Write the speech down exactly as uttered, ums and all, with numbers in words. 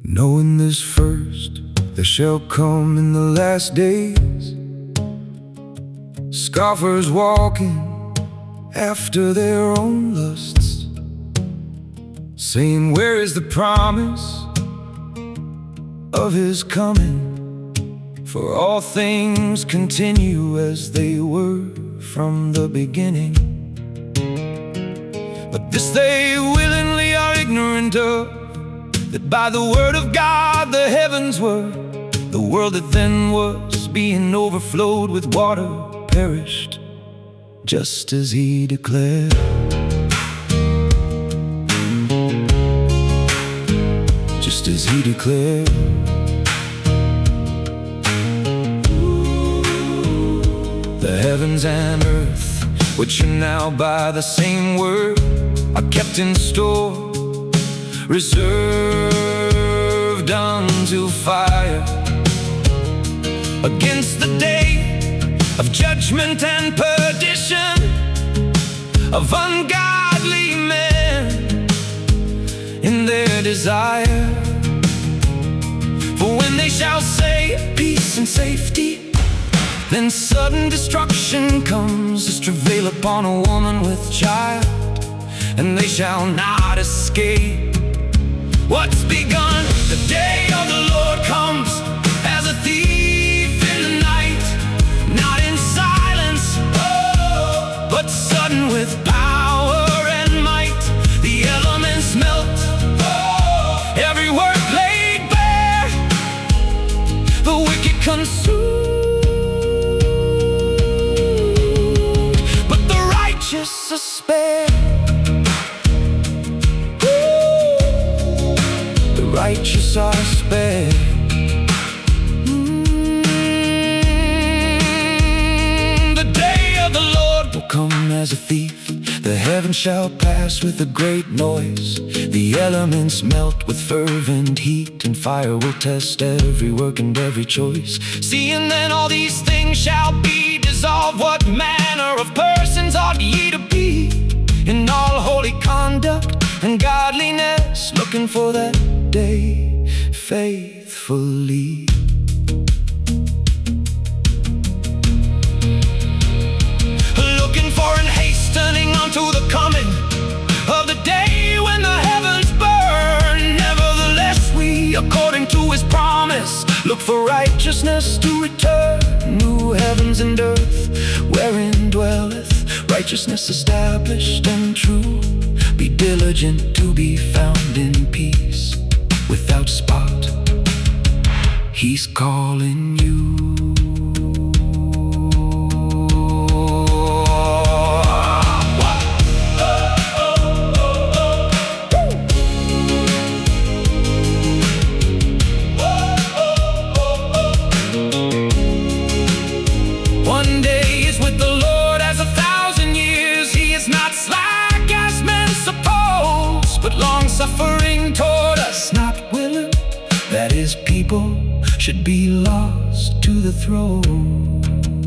Knowing this first, there shall come in the last days scoffers walking after their own lusts, saying, where is the promise of his coming? For all things continue as they were from the beginning. But this they willingly are ignorant of, that by the word of God the heavens were. The world that then was, being overflowed with water, perished, just as he declared. Just as he declared. The heavens and earth, which are now by the same word, are kept in store, reserved unto fire, against the day of judgment and perdition of ungodly men in their desire. For when they shall say peace and safety, then sudden destruction comes as travail upon a woman with child, and they shall not escape what's begun. The day of the Lord comes as a thief in the night, not in silence, oh, but sudden with power and might. The elements melt, oh, every work laid bare, the wicked consumed, but the righteous are spared. Righteous are spared. mm, The day of the Lord will come as a thief. The heavens shall pass with a great noise. The elements melt with fervent heat, and fire will test every work and every choice. Seeing then all these things shall be dissolved, what manner of persons ought ye to be in all holy conduct and godliness, looking for that day faithfully. Looking for and hastening unto the coming of the day when the heavens burn. Nevertheless we, according to his promise, look for righteousness to return. New heavens and earth, wherein dwelleth righteousness established and true. Be diligent to be found in peace, without spot. He's calling you. One day is with the Lord as a thousand years. He is not slack as men suppose, but long-suffering toward us, not willing that his people should be lost to the throne.